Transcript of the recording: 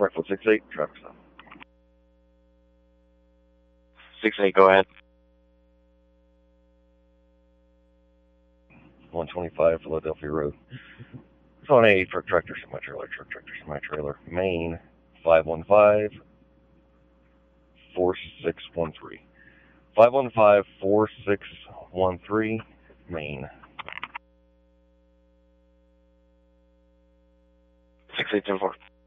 Brentwood 68, traffic stop. 68, go ahead. 125 Philadelphia Road. It's on a truck tractor semi-trailer, Maine 515-4613. 515-4613, Maine. 68, 10-4.